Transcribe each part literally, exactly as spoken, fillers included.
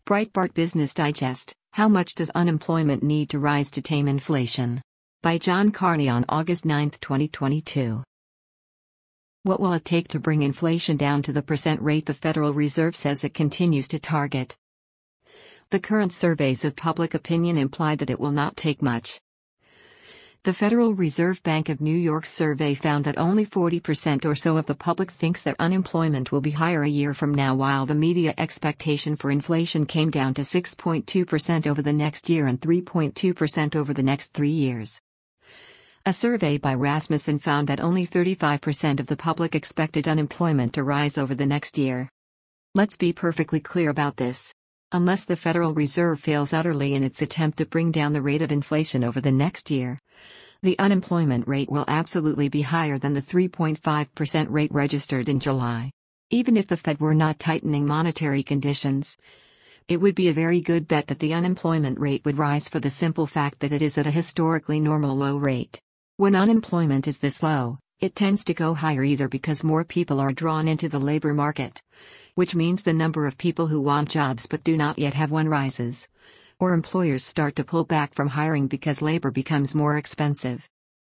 Breitbart Business Digest: How much does unemployment need to rise to tame inflation? By John Carney on August ninth, twenty twenty-two. What will it take to bring inflation down to the percent rate the Federal Reserve says it continues to target? The current surveys of public opinion imply that it will not take much. The Federal Reserve Bank of New York's survey found that only forty percent or so of the public thinks that unemployment will be higher a year from now, while the media expectation for inflation came down to six point two percent over the next year and three point two percent over the next three years. A survey by Rasmussen found that only thirty-five percent of the public expected unemployment to rise over the next year. Let's be perfectly clear about this. Unless the Federal Reserve fails utterly in its attempt to bring down the rate of inflation over the next year, the unemployment rate will absolutely be higher than the three point five percent rate registered in July. Even if the Fed were not tightening monetary conditions, it would be a very good bet that the unemployment rate would rise, for the simple fact that it is at a historically normal low rate. When unemployment is this low, it tends to go higher either because more people are drawn into the labor market, which means the number of people who want jobs but do not yet have one rises, or employers start to pull back from hiring because labor becomes more expensive.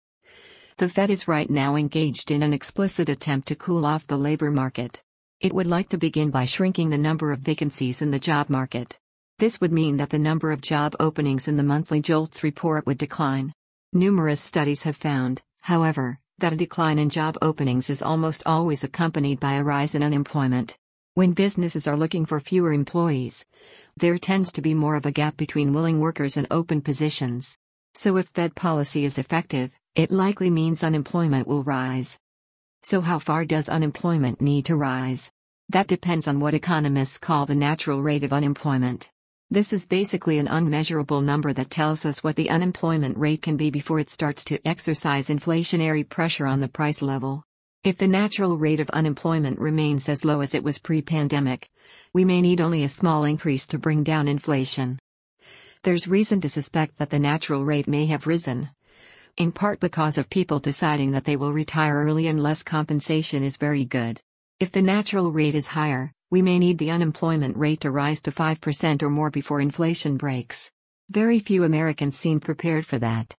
The Fed is right now engaged in an explicit attempt to cool off the labor market. It would like to begin by shrinking the number of vacancies in the job market. This would mean that the number of job openings in the monthly JOLTS report would decline. Numerous studies have found, however, that a decline in job openings is almost always accompanied by a rise in unemployment. When businesses are looking for fewer employees, there tends to be more of a gap between willing workers and open positions. So if Fed policy is effective, it likely means unemployment will rise. So how far does unemployment need to rise? That depends on what economists call the natural rate of unemployment. This is basically an unmeasurable number that tells us what the unemployment rate can be before it starts to exercise inflationary pressure on the price level. If the natural rate of unemployment remains as low as it was pre-pandemic, we may need only a small increase to bring down inflation. There's reason to suspect that the natural rate may have risen, in part because of people deciding that they will retire early and less compensation is very good. If the natural rate is higher, we may need the unemployment rate to rise to five percent or more before inflation breaks. Very few Americans seem prepared for that.